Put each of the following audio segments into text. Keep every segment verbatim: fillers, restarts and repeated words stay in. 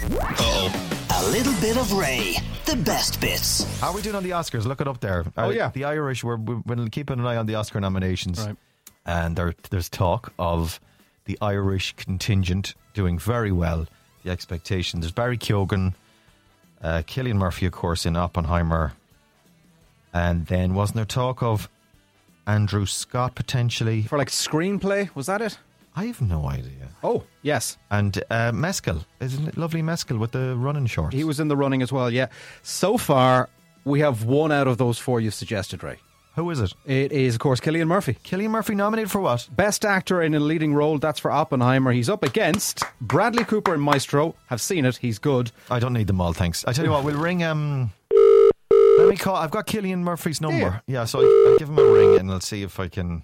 Uh-oh. A little bit of Ray. The best bits. How are we doing on the Oscars? Look it up there. Oh, uh, yeah. The Irish, we're, we're keeping an eye on the Oscar nominations. Right. And there, there's talk of the Irish contingent doing very well. The expectation. There's Barry Keoghan, uh, Cillian Murphy, of course, in Oppenheimer. And then wasn't there talk of Andrew Scott potentially? For like screenplay, was that it? I have no idea. Oh, yes. And uh, Mescal, isn't it lovely Mescal with the running shorts? He was in the running as well, yeah. So far, we have one out of those four you suggested, Ray. Who is it? It is, of course, Cillian Murphy. Cillian Murphy nominated for what? Best actor in a leading role, that's for Oppenheimer. He's up against Bradley Cooper in Maestro. Have seen it, he's good. I don't need them all, thanks. I tell you what, we'll ring... Um, let me call... I've got Cillian Murphy's number. Yeah, yeah so I, I'll give him a ring and I'll see if I can...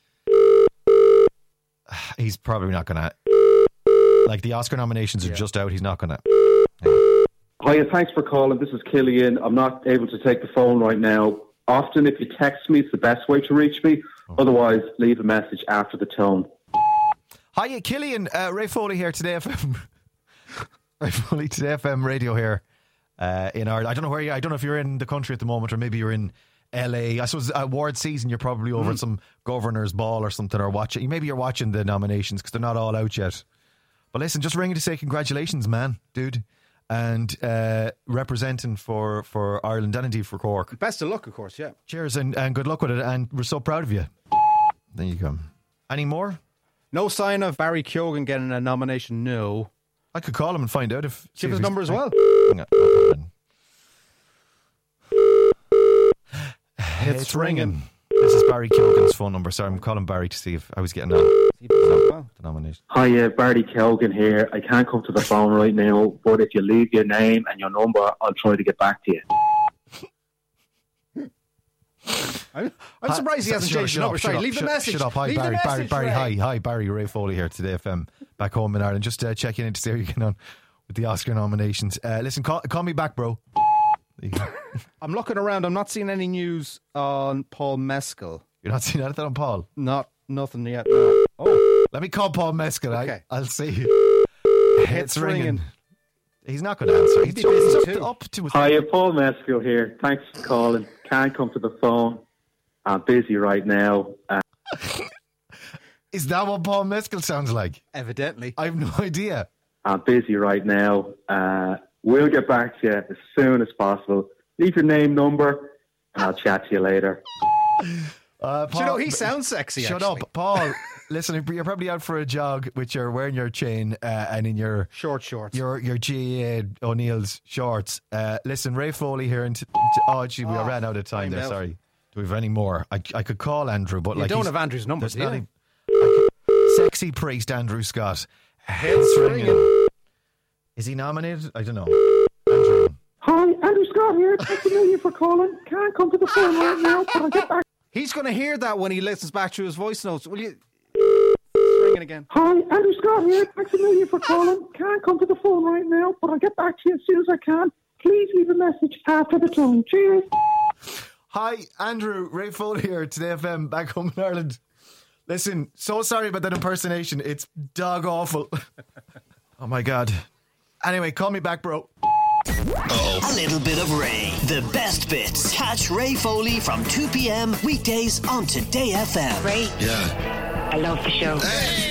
He's probably not going to... Like, the Oscar nominations are yeah. just out. He's not going to... Yeah. Hiya, thanks for calling. This is Cillian. I'm not able to take the phone right now. Often, if you text me, it's the best way to reach me. Oh. Otherwise, leave a message after the tone. Hiya, Cillian. Uh, Ray Foley here, Today F M. Ray Foley, Today F M radio here uh, in Ireland. I don't know where you I don't know if you're in the country at the moment or maybe you're in L A. I suppose award season, you're probably over mm. at some governor's ball or something, or watching. Maybe you're watching the nominations because they're not all out yet. But listen, just ringing to say congratulations, man, dude. And uh, representing for, for Ireland and indeed for Cork. Best of luck, of course, yeah. Cheers and, and good luck with it. And we're so proud of you. There you go. Any more? No sign of Barry Keoghan getting a nomination, no. I could call him and find out if... Give his number as well. It's, it's ringing. This is Barry Keoghan's phone number. Sorry, I'm calling Barry to see if I was getting on the nomination. Hi, uh, Barry Keoghan here. I can't come to the phone right now, but if you leave your name and your number, I'll try to get back to you. I'm, I'm surprised he hasn't changed the number. Sorry, up, leave shut, the message. Shut up. Hi, leave Barry. message, Barry, Barry, Ray. hi. Hi, Barry. Ray Foley here, Today F M, back home in Ireland. Just uh, checking in to see how you're getting on with the Oscar nominations. Uh, listen, call, call me back, bro. I'm looking around. I'm not seeing any news on Paul Mescal. You're not seeing anything on Paul? Not nothing yet. No. Oh, let me call Paul Mescal. Okay. I, I'll see. It's, it's ringing. ringing. He's not going to answer. He's, He's busy up, too. To, up to. Hiya, Paul Mescal here. Thanks for calling. Can't come to the phone. I'm busy right now. Uh, Is that what Paul Mescal sounds like? Evidently. I have no idea. I'm busy right now. Uh, we'll get back to you as soon as possible. Leave your name, number, and I'll chat to you later. Uh, Paul, you know, he sounds sexy, Shut actually. up, Paul. Listen, you're probably out for a jog with your wearing your chain uh, and in your short shorts, your your G A O'Neill's shorts. Uh, listen, Ray Foley here. And t- t- oh, gee, we oh, ran out of time there. Out. Sorry. Do we have any more? I, I could call Andrew, but you like don't have Andrew's number, do you? Any, could, sexy priest Andrew Scott. Heads ringing. Is he nominated? I don't know. Andrew. Hi, Andrew Scott here. Thanks a million for calling. Can't come to the phone right now, but I'll get back. He's going to hear that when he listens back to his voice notes. Will you? It's ringing again. Hi, Andrew Scott here. Thanks a million for calling. Can't come to the phone right now, but I'll get back to you as soon as I can. Please leave a message after the tone. Cheers. Hi, Andrew. Ray Foley here, Today F M, back home in Ireland. Listen, so sorry about that impersonation. It's dog awful. Oh my God. Anyway, call me back, bro. Uh-oh. A little bit of Ray. The best bits. Catch Ray Foley from two p.m. weekdays on Today F M. Ray. Yeah. I love the show. Hey.